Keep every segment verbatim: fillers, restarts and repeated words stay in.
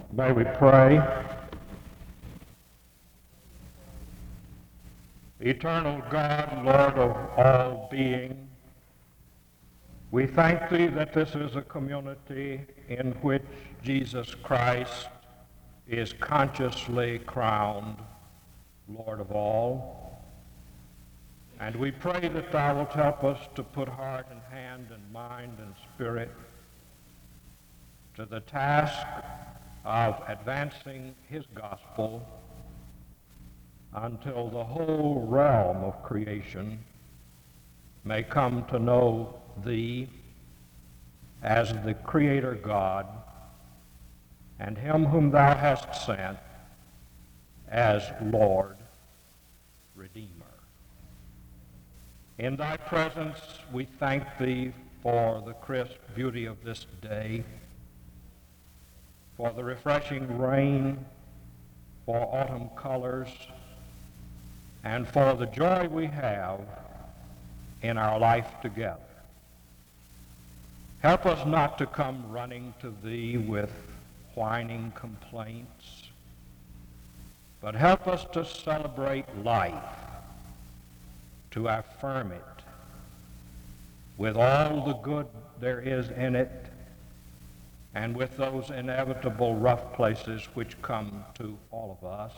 May we pray? Eternal God, Lord of all being, we thank Thee that this is a community in which Jesus Christ is consciously crowned Lord of all. And we pray that Thou wilt help us to put heart and hand and mind and spirit to the task of advancing His gospel until the whole realm of creation may come to know Thee as the Creator God and Him whom Thou hast sent as Lord, Redeemer. In Thy presence we thank Thee for the crisp beauty of this day, for the refreshing rain, for autumn colors, and for the joy we have in our life together. Help us not to come running to Thee with whining complaints, but help us to celebrate life, to affirm it with all the good there is in it, and with those inevitable rough places which come to all of us.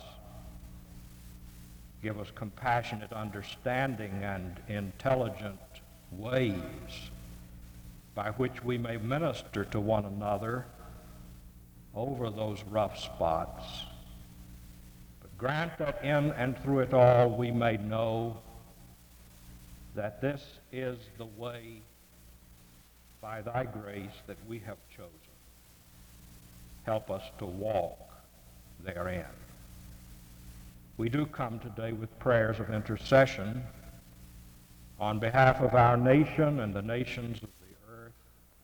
Give us compassionate understanding and intelligent ways by which we may minister to one another over those rough spots. But grant that in and through it all we may know that this is the way by Thy grace that we have chosen. Help us to walk therein. We do come today with prayers of intercession on behalf of our nation and the nations of the earth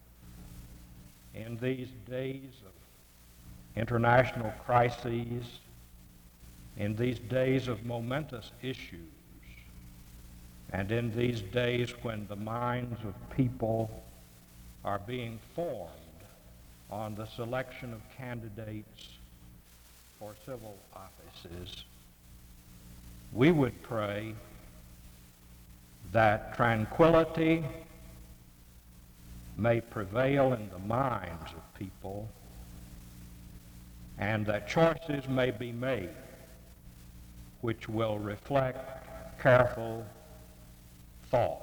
in these days of international crises, in these days of momentous issues, and in these days when the minds of people are being formed on the selection of candidates for civil offices. We would pray that tranquility may prevail in the minds of people and that choices may be made which will reflect careful thought.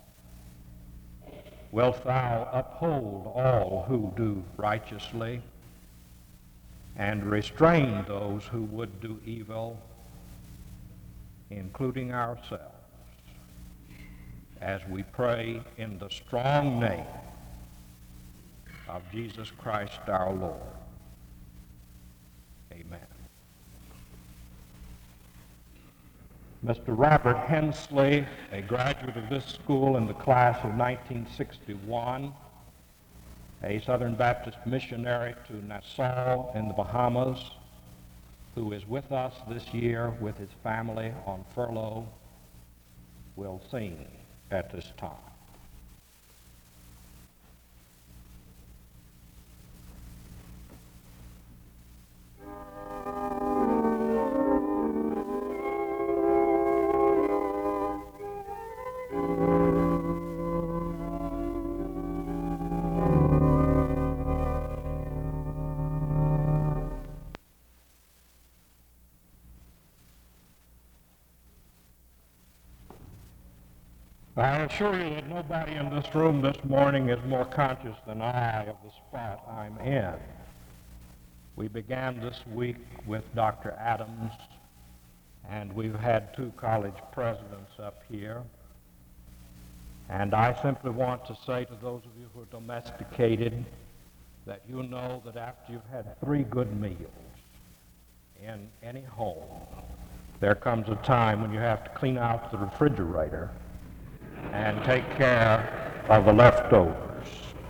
Wilt Thou uphold all who do righteously and restrain those who would do evil, including ourselves, as we pray in the strong name of Jesus Christ our Lord. Amen. Mister Robert Hensley, a graduate of this school in the class of nineteen sixty-one, a Southern Baptist missionary to Nassau in the Bahamas, who is with us this year with his family on furlough, will sing at this time. I assure you that nobody in this room this morning is more conscious than I of the spot I'm in. We began this week with Doctor Adams, and we've had two college presidents up here. And I simply want to say to those of you who are domesticated that you know that after you've had three good meals in any home, there comes a time when you have to clean out the refrigerator and take care of the leftovers.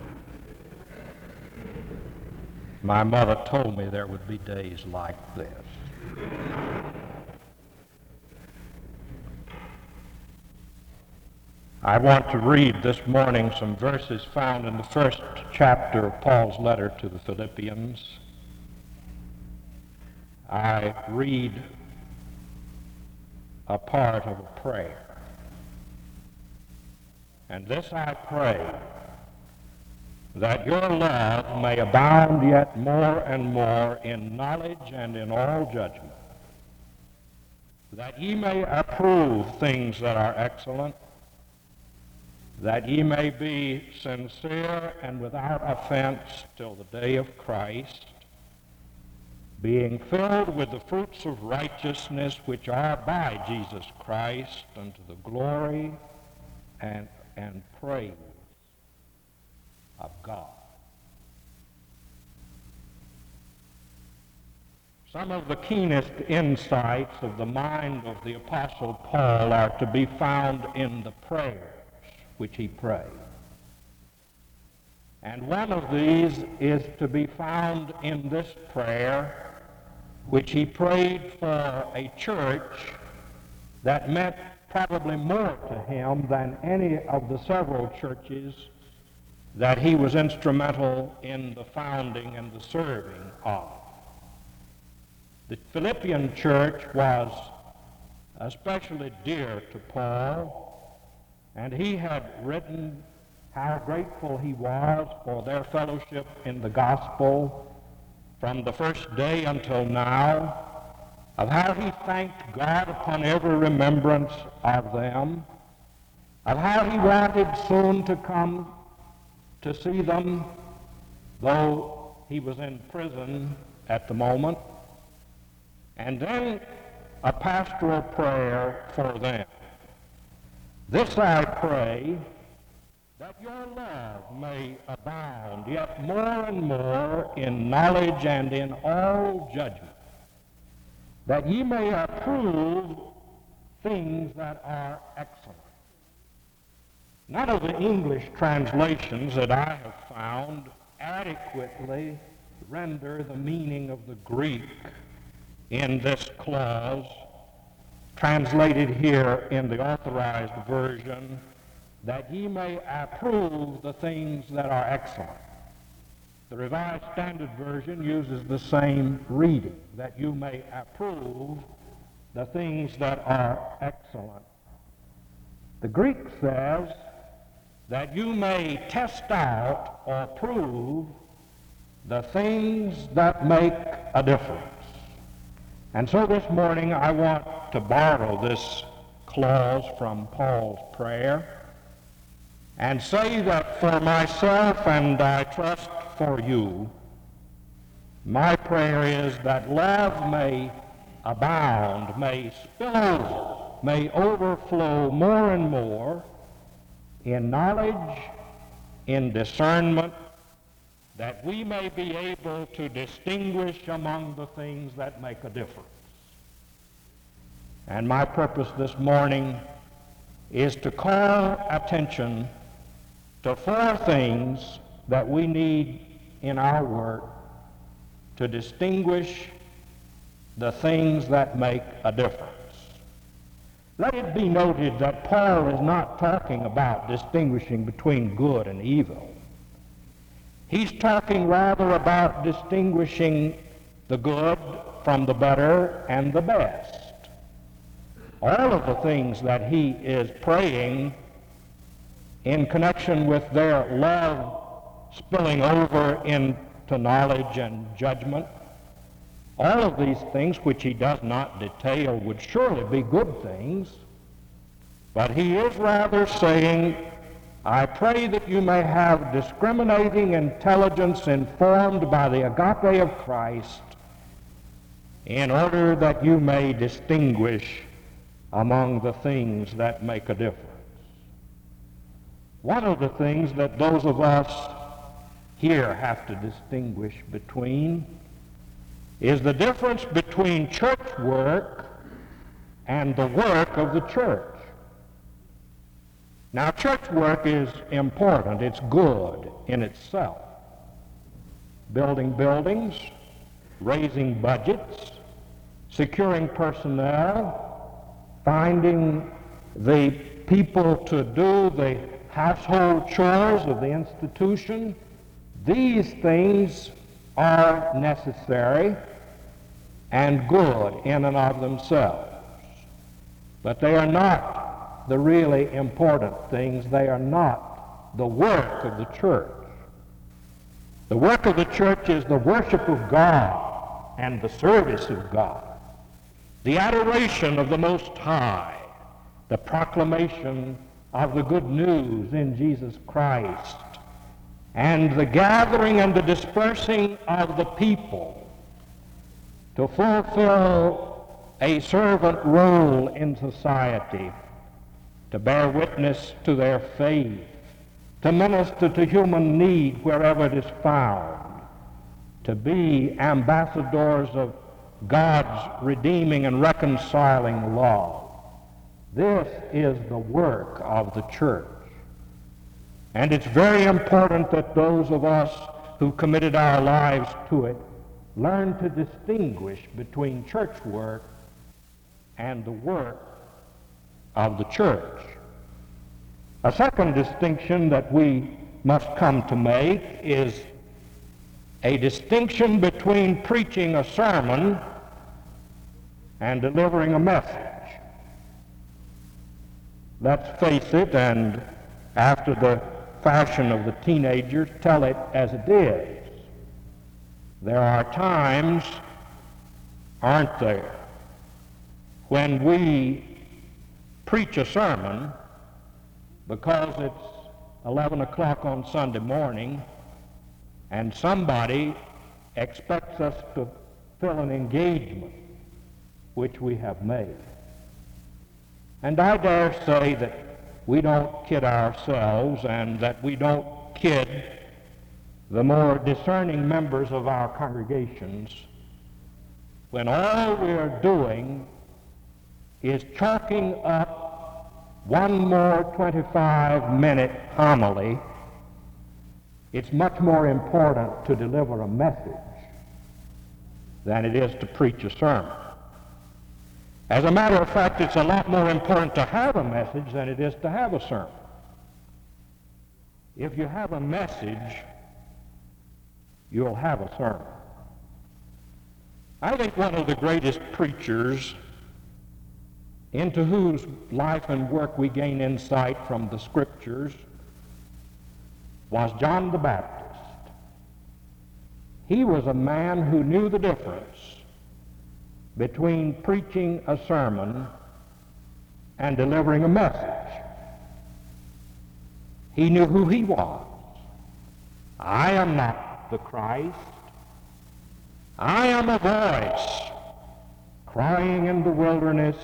My mother told me there would be days like this. I want to read this morning some verses found in the first chapter of Paul's letter to the Philippians. I read a part of a prayer. And this I pray, that your love may abound yet more and more in knowledge and in all judgment, that ye may approve things that are excellent, that ye may be sincere and without offense till the day of Christ, being filled with the fruits of righteousness which are by Jesus Christ unto the glory and, and praise of God. Some of the keenest insights of the mind of the Apostle Paul are to be found in the prayers which he prayed. And one of these is to be found in this prayer which he prayed for a church that meant probably more to him than any of the several churches that he was instrumental in the founding and the serving of. The Philippian church was especially dear to Paul, and he had written how grateful he was for their fellowship in the gospel from the first day until now, of how he thanked God upon every remembrance of them, of how he wanted soon to come to see them, though he was in prison at the moment, and then a pastoral prayer for them. This I pray, that your love may abound yet more and more in knowledge and in all judgment, that ye may approve things that are excellent. None of the English translations that I have found adequately render the meaning of the Greek in this clause, translated here in the Authorized Version, that ye may approve the things that are excellent. The Revised Standard Version uses the same reading, that you may approve the things that are excellent. The Greek says that you may test out or prove the things that make a difference. And so this morning I want to borrow this clause from Paul's prayer and say that for myself, and I trust for you, my prayer is that love may abound, may spill over, may overflow more and more in knowledge, in discernment, that we may be able to distinguish among the things that make a difference. And my purpose this morning is to call attention to four things that we need in our work to distinguish the things that make a difference. Let it be noted that Paul is not talking about distinguishing between good and evil. He's talking rather about distinguishing the good from the better and the best. All of the things that he is praying in connection with their love spilling over into knowledge and judgment, all of these things which he does not detail would surely be good things, but he is rather saying, I pray that you may have discriminating intelligence informed by the agape of Christ in order that you may distinguish among the things that make a difference. One of the things that those of us here have to distinguish between is the difference between church work and the work of the church. Now, church work is important. It's good in itself. Building buildings, raising budgets, securing personnel, finding the people to do the household chores of the institution. These things are necessary, and good in and of themselves. But they are not the really important things. They are not the work of the church. The work of the church is the worship of God and the service of God, the adoration of the Most High, the proclamation of the good news in Jesus Christ, and the gathering and the dispersing of the people to fulfill a servant role in society, to bear witness to their faith, to minister to human need wherever it is found, to be ambassadors of God's redeeming and reconciling love. This is the work of the church. And it's very important that those of us who committed our lives to it learn to distinguish between church work and the work of the church. A second distinction that we must come to make is a distinction between preaching a sermon and delivering a message. Let's face it, and after the fashion of the teenagers, tell it as it is. There are times, aren't there, when we preach a sermon because it's eleven o'clock on Sunday morning and somebody expects us to fill an engagement which we have made. And I dare say that we don't kid ourselves and that we don't kid the more discerning members of our congregations when all we're doing is chalking up one more twenty-five minute homily. It's much more important to deliver a message than it is to preach a sermon. As a matter of fact, it's a lot more important to have a message than it is to have a sermon. If you have a message, you'll have a sermon. I think one of the greatest preachers into whose life and work we gain insight from the Scriptures was John the Baptist. He was a man who knew the difference between preaching a sermon and delivering a message. He knew who he was. I am not the Christ. I am a voice crying in the wilderness,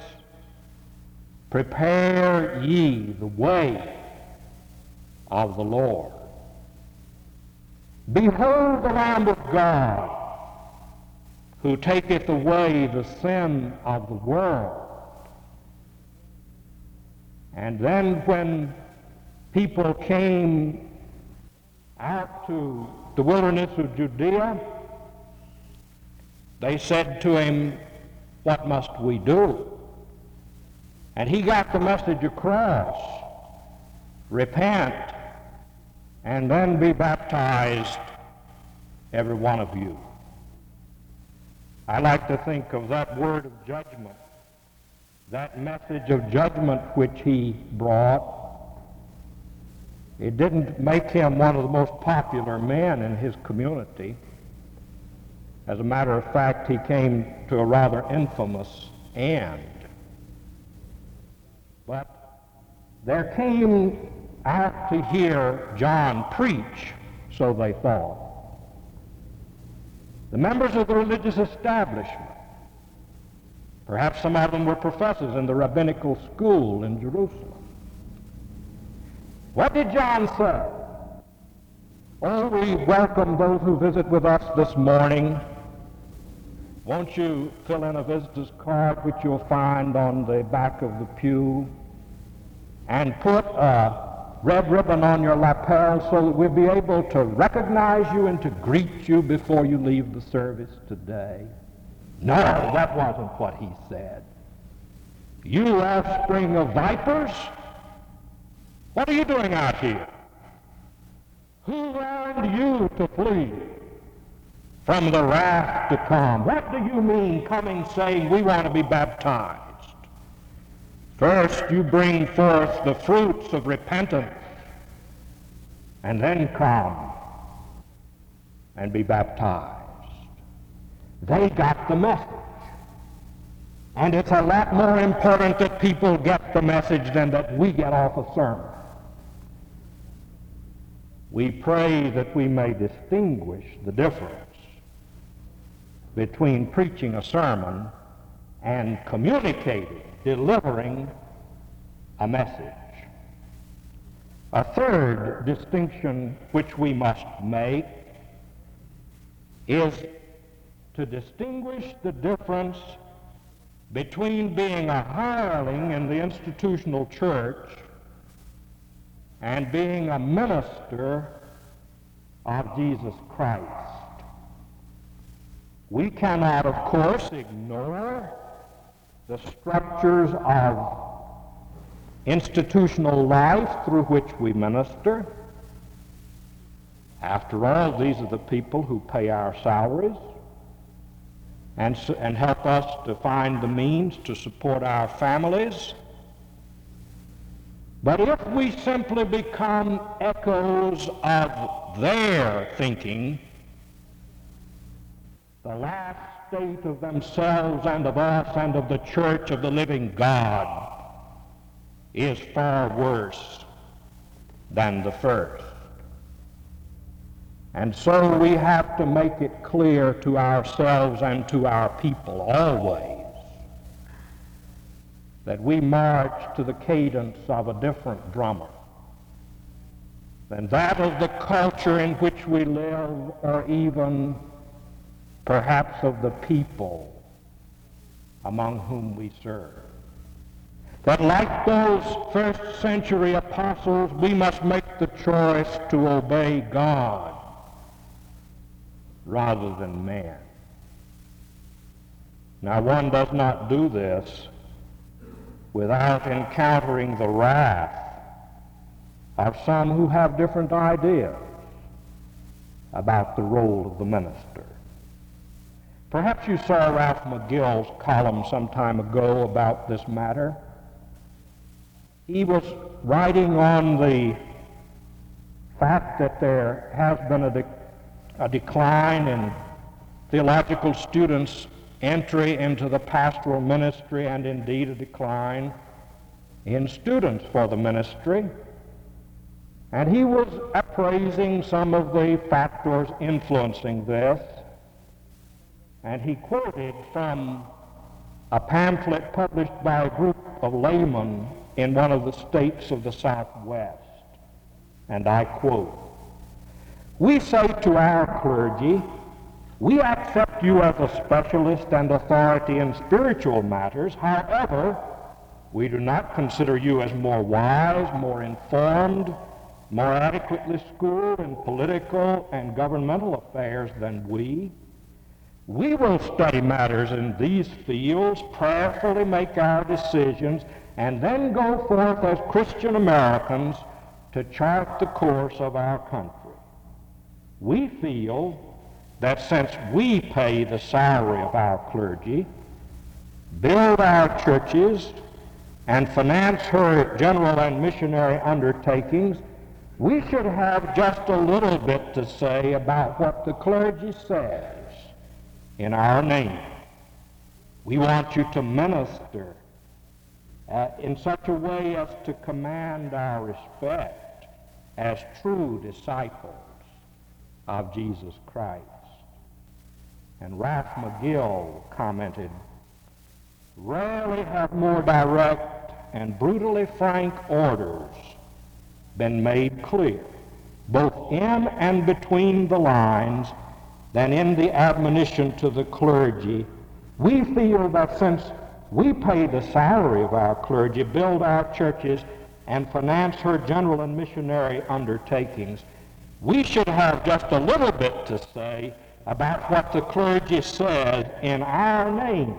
prepare ye the way of the Lord. Behold the Lamb of God, who taketh away the sin of the world. And then when people came out to the wilderness of Judea, they said to him, what must we do? And he got the message across. Repent, and then be baptized, every one of you. I like to think of that word of judgment, that message of judgment which he brought. It didn't make him one of the most popular men in his community. As a matter of fact, he came to a rather infamous end. But there came out to hear John preach, so they thought, the members of the religious establishment. Perhaps some of them were professors in the rabbinical school in Jerusalem. What did John say? Oh, we welcome those who visit with us this morning. Won't you fill in a visitor's card which you'll find on the back of the pew and put a red ribbon on your lapel so that we'll be able to recognize you and to greet you before you leave the service today? No, that wasn't what he said. You offspring of vipers, what are you doing out here? Who warned you to flee? from the wrath to come. What do you mean coming saying we want to be baptized? First you bring forth the fruits of repentance, and then come and be baptized. They got the message. And it's a lot more important that people get the message than that we get off a sermon. We pray that we may distinguish the difference between preaching a sermon and communicating, delivering a message. A third distinction which we must make is to distinguish the difference between being a hireling in the institutional church and being a minister of Jesus Christ. We cannot, of course, ignore the structures of institutional life through which we minister. After all, these are the people who pay our salaries and, and help us to find the means to support our families. But if we simply become echoes of their thinking, the last state of themselves and of us and of the church of the living God is far worse than the first. And so we have to make it clear to ourselves and to our people always that we march to the cadence of a different drummer than that of the culture in which we live, or even perhaps of the people among whom we serve. That like those first century apostles, we must make the choice to obey God rather than man. Now, one does not do this without encountering the wrath of some who have different ideas about the role of the minister. Perhaps you saw Ralph McGill's column some time ago about this matter. He was writing on the fact that there has been a, de- a decline in theological students' entry into the pastoral ministry, and indeed a decline in students for the ministry. And he was appraising some of the factors influencing this, and he quoted from a pamphlet published by a group of laymen in one of the states of the Southwest. And I quote, "We say to our clergy, we accept you as a specialist and authority in spiritual matters. However, we do not consider you as more wise, more informed, more adequately schooled in political and governmental affairs than we. We will study matters in these fields, prayerfully make our decisions, and then go forth as Christian Americans to chart the course of our country. We feel that since we pay the salary of our clergy, build our churches, and finance her general and missionary undertakings, we should have just a little bit to say about what the clergy says in our name. We want you to minister uh, in such a way as to command our respect as true disciples of Jesus Christ." And Ralph McGill commented, "Rarely have more direct and brutally frank orders been made clear, both in and between the lines, than in the admonition to the clergy. We feel that since we pay the salary of our clergy, build our churches, and finance her general and missionary undertakings, we should have just a little bit to say about what the clergy said in our name."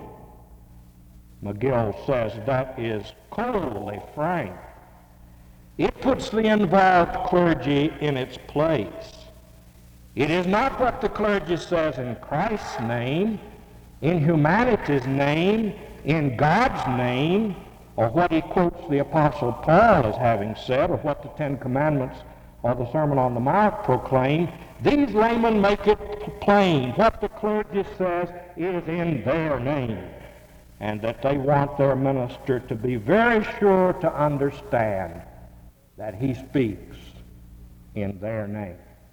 McGill says that is coldly frank. It puts the involved clergy in its place. It is not what the clergy says in Christ's name, in humanity's name, in God's name, or what he quotes the Apostle Paul as having said, or what the Ten Commandments or the Sermon on the Mount proclaim. These laymen make it plain. What the clergy says is in their name, and that they want their minister to be very sure to understand that he speaks in their name.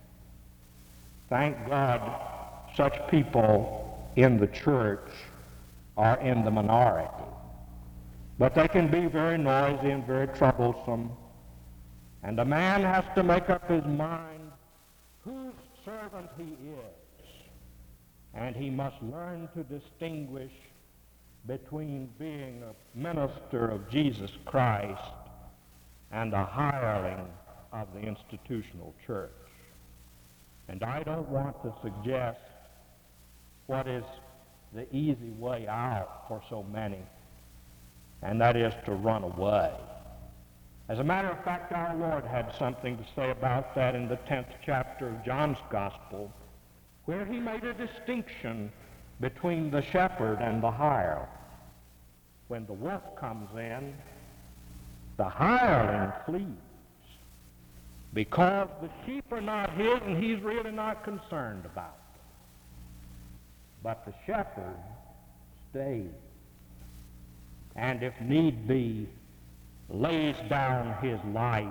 Thank God such people in the church are in the minority. But they can be very noisy and very troublesome. And a man has to make up his mind whose servant he is. And he must learn to distinguish between being a minister of Jesus Christ and a hireling of the institutional church. And I don't want to suggest what is the easy way out for so many, and that is to run away. As a matter of fact, our Lord had something to say about that in the tenth chapter of John's Gospel, where he made a distinction between the shepherd and the hireling. When the wolf comes in, the hireling flees, because the sheep are not his and he's really not concerned about them. But the shepherd stays, and if need be, lays down his life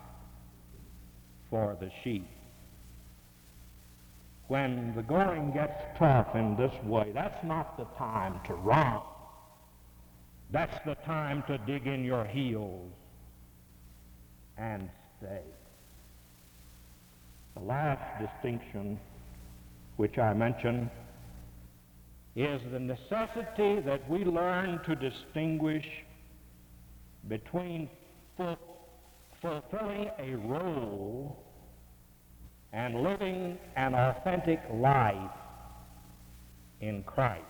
for the sheep. When the going gets tough in this way, that's not the time to run. That's the time to dig in your heels and stay. The last distinction which I mention is the necessity that we learn to distinguish between ful- fulfilling a role and living an authentic life in Christ.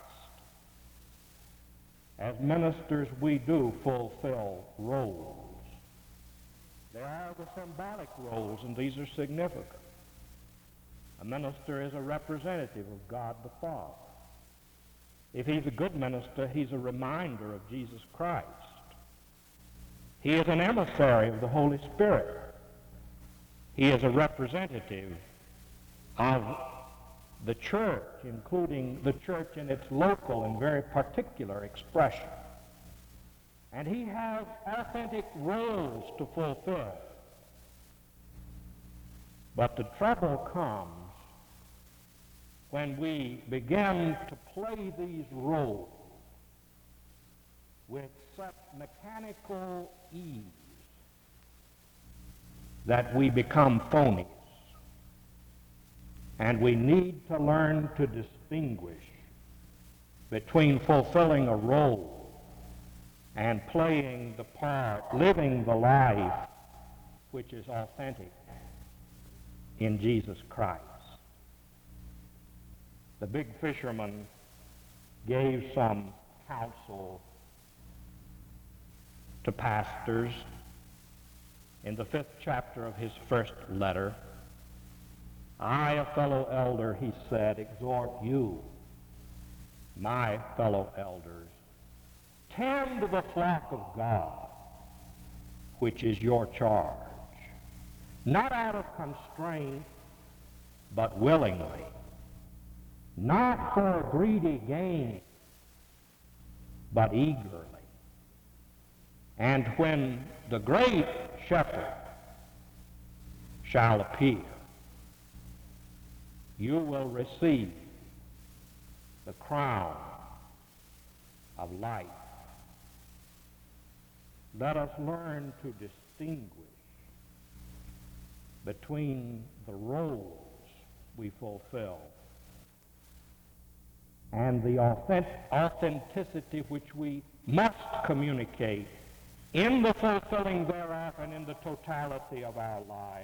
As ministers, we do fulfill roles. There are the symbolic roles, and these are significant. A minister is a representative of God the Father. If he's a good minister, he's a reminder of Jesus Christ. He is an emissary of the Holy Spirit. He is a representative of the church, including the church in its local and very particular expression. And he has authentic roles to fulfill. But the trouble comes when we begin to play these roles with such mechanical ease that we become phonies. And we need to learn to distinguish between fulfilling a role and playing the part, living the life which is authentic in Jesus Christ. The big fisherman gave some counsel to pastors in the fifth chapter of his first letter. I, a fellow elder, he said, exhort you, my fellow elders, tend the flock of God, which is your charge, not out of constraint, but willingly, not for greedy gain, but eagerly. And when the great shepherd shall appear, you will receive the crown of life. Let us learn to distinguish between the roles we fulfill and the authentic, authenticity which we must communicate in the fulfilling thereof and in the totality of our lives,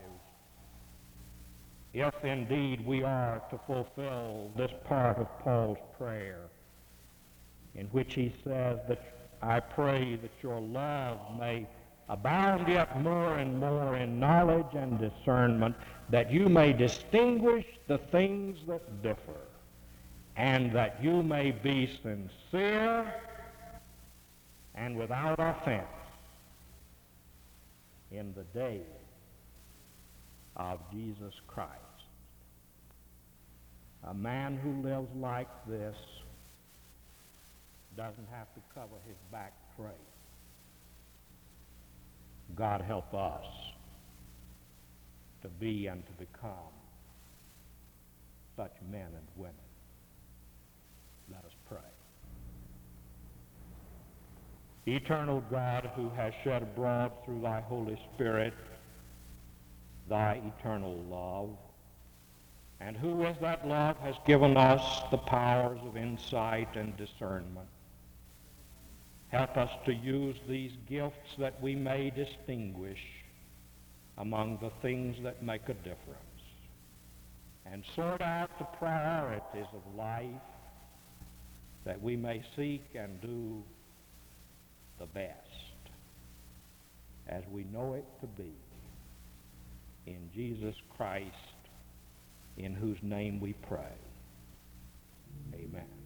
if indeed we are to fulfill this part of Paul's prayer, in which he says that I pray that your love may abound yet more and more in knowledge and discernment, that you may distinguish the things that differ, and that you may be sincere and without offense in the day of Jesus Christ. A man who lives like this doesn't have to cover his back straight. God help us to be and to become such men and women. Let us pray. Eternal God, who has shed abroad through thy Holy Spirit thy eternal love, and who with that love has given us the powers of insight and discernment, help us to use these gifts that we may distinguish among the things that make a difference, and sort out the priorities of life, that we may seek and do the best as we know it to be. In Jesus Christ, in whose name we pray. Amen.